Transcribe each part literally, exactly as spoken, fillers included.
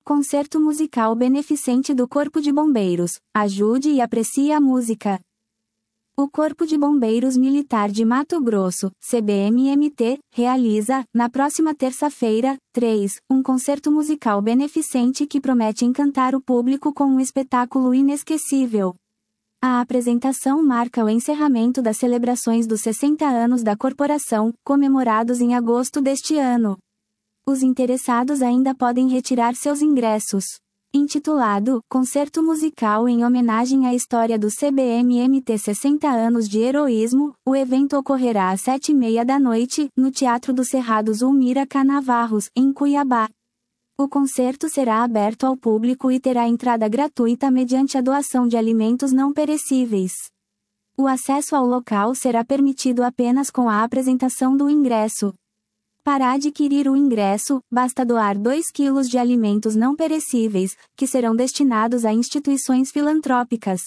Concerto musical beneficente do Corpo de Bombeiros. Ajude e aprecie a música. O Corpo de Bombeiros Militar de Mato Grosso, C B M M T, realiza, na próxima terça-feira, três, um concerto musical beneficente que promete encantar o público com um espetáculo inesquecível. A apresentação marca o encerramento das celebrações dos sessenta anos da corporação, comemorados em agosto deste ano. Os interessados ainda podem retirar seus ingressos. Intitulado Concerto Musical em homenagem à história do C B M M T sessenta anos de heroísmo, o evento ocorrerá às sete e meia da noite, no Teatro do Cerrado Zulmira Canavarros, em Cuiabá. O concerto será aberto ao público e terá entrada gratuita mediante a doação de alimentos não perecíveis. O acesso ao local será permitido apenas com a apresentação do ingresso. Para adquirir o ingresso, basta doar dois quilos de alimentos não perecíveis, que serão destinados a instituições filantrópicas.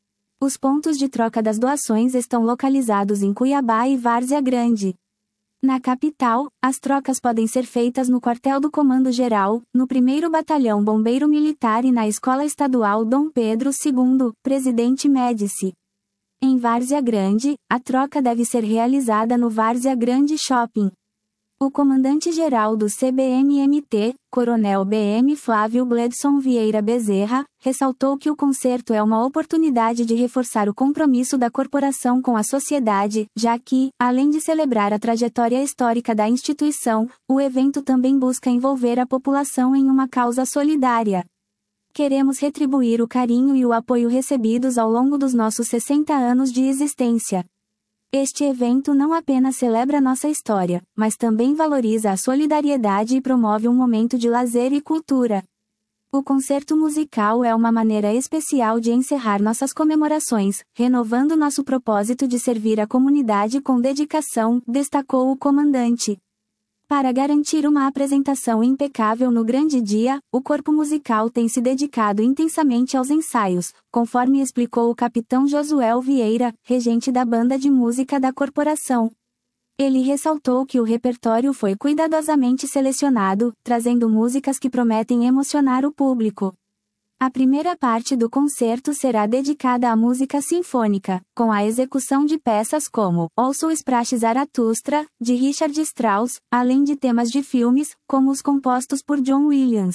Os pontos de troca das doações estão localizados em Cuiabá e Várzea Grande. Na capital, as trocas podem ser feitas no Quartel do Comando Geral, no primeiro Batalhão Bombeiro Militar e na Escola Estadual Dom Pedro segundo, Presidente Médici. Em Várzea Grande, a troca deve ser realizada no Várzea Grande Shopping. O comandante-geral do C B M M T, Coronel B M Flávio Gledson Vieira Bezerra, ressaltou que o concerto é uma oportunidade de reforçar o compromisso da corporação com a sociedade, já que, além de celebrar a trajetória histórica da instituição, o evento também busca envolver a população em uma causa solidária. Queremos retribuir o carinho e o apoio recebidos ao longo dos nossos sessenta anos de existência. Este evento não apenas celebra nossa história, mas também valoriza a solidariedade e promove um momento de lazer e cultura. O concerto musical é uma maneira especial de encerrar nossas comemorações, renovando nosso propósito de servir a comunidade com dedicação, destacou o comandante. Para garantir uma apresentação impecável no grande dia, o corpo musical tem se dedicado intensamente aos ensaios, conforme explicou o capitão Josuel Vieira, regente da banda de música da corporação. Ele ressaltou que o repertório foi cuidadosamente selecionado, trazendo músicas que prometem emocionar o público. A primeira parte do concerto será dedicada à música sinfônica, com a execução de peças como O Sol Sprach Zarathustra, de Richard Strauss, além de temas de filmes, como os compostos por John Williams.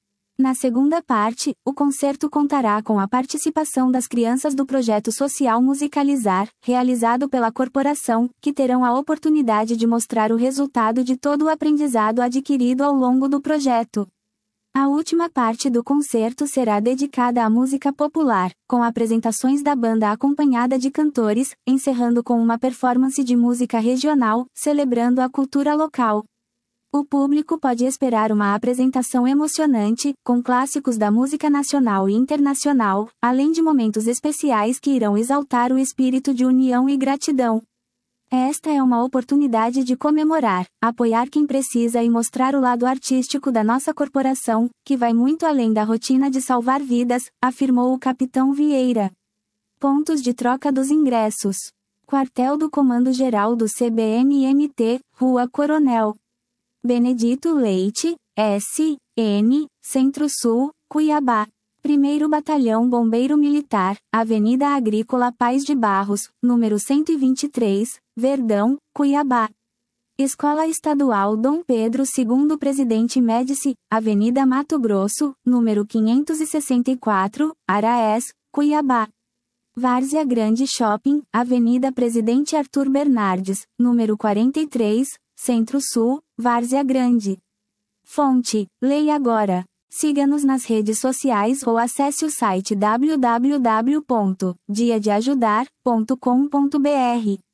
Na segunda parte, o concerto contará com a participação das crianças do projeto social Musicalizar, realizado pela corporação, que terão a oportunidade de mostrar o resultado de todo o aprendizado adquirido ao longo do projeto. A última parte do concerto será dedicada à música popular, com apresentações da banda acompanhada de cantores, encerrando com uma performance de música regional, celebrando a cultura local. O público pode esperar uma apresentação emocionante, com clássicos da música nacional e internacional, além de momentos especiais que irão exaltar o espírito de união e gratidão. Esta é uma oportunidade de comemorar, apoiar quem precisa e mostrar o lado artístico da nossa corporação, que vai muito além da rotina de salvar vidas, afirmou o capitão Vieira. Pontos de troca dos ingressos. Quartel do Comando Geral do C B M M T, Rua Coronel Benedito Leite, S N, Centro-Sul, Cuiabá. Primeiro Batalhão Bombeiro Militar, Avenida Agrícola Paz de Barros, número cento e vinte e três, Verdão, Cuiabá. Escola Estadual Dom Pedro segundo Presidente Médici, Avenida Mato Grosso, número quinhentos e sessenta e quatro, Araés, Cuiabá. Várzea Grande Shopping, Avenida Presidente Arthur Bernardes, número quarenta e três, Centro-Sul, Várzea Grande. Fonte: Leia Agora. Siga-nos nas redes sociais ou acesse o site w w w ponto dia de ajudar ponto com ponto b r.